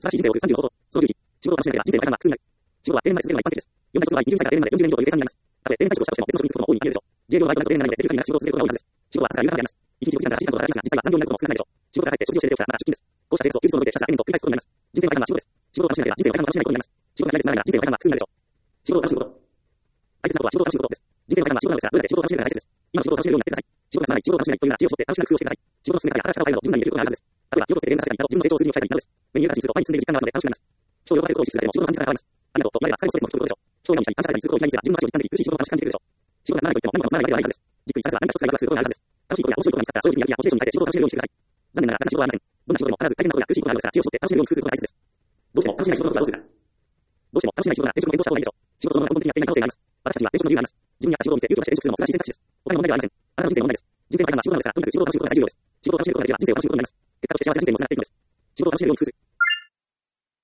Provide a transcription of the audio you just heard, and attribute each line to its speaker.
Speaker 1: 素晴らしい人生を送る35こと。その11、仕事を楽しめれば人生の階段は普通になる。仕事は定年まで続けるのが一般的です。4歳卒業は20歳から定年まで40年以上という計算になります。たとえ定年退職をしたとしても別の職に就くことも大いにあり得るでしょう。自営業の場合と同じく定年までできる限りなく仕事を続けることが多いはずです。仕事は朝から夕方まであります。1日6時間から8時間と働きますが、実際は残業になることも少なくないでしょう。仕事から帰って食事をして出て起きたらまだ出勤です。こうした生活を休日を除いてひたすら延々と繰り返すことになります。人生の階段は仕事です。仕事を楽しめれば人生の階段を楽しめないことになります。仕事が嫌いでつまらないなら人生の階段は普通になるでしょう。仕事を楽しむこと。大切なことは仕事を楽しむことです。人生の階段は仕事なのですが、どれだけ仕事を楽しめるかが大切です。今仕事を楽しめるようになってください。仕事がつまらない、仕事を楽しめないというなら知恵を絞って楽しくな工夫をしてください。仕事の進め方や働き方を変えるなど柔軟にできることがあるはずです。例えば、仕事をつけて連絡させたりなど、自分の成長を数字に書いたりなどです。目に見える形にすると前に進んでいる実感があるので楽しくなります。人を喜ばせることを意識するだけでも仕事の感じ方が変わります。ありがとうと言われば疲れもストレスも吹くことでしょう。人を何にしたり感謝されたりすることをいきなりするが、自分の価値を実感できるし、仕事を楽しく感じているでしょう。仕事がつまらないと言っても何もつまらないわけではないはずです。じっくりさせば何か一つが役立つことがあるはずです。楽しいことや面白いことが見つかったら、そういうふうにやる気やモチベーションに変えて仕事を楽しめるようにしてください。残念ながら、楽しいことはありません。どんな仕事でも必ず大変なことや苦しいことがあるのですが、知恵を絞って楽しめるように工夫することが大切です。どうしても楽しめない仕事とはどうするか。どうしても楽しめない仕事なら転職の検討した方がいいでしょう。仕事そのものが根本的にやっていない可能性があります。私たちは転職の自由があります。自分に合った仕事を見つけ、有効なして転職するのも素晴らしい選択肢です。お金の問題ではありません。あなたの人生の問題です。人生の階段は仕事なのですが、とにかく仕事を楽しむことが大事です。仕事を楽しめることができれば人生を楽しむことができれば、結果として幸せな人生にもつながっていくのです。仕事を楽しめるように工夫する。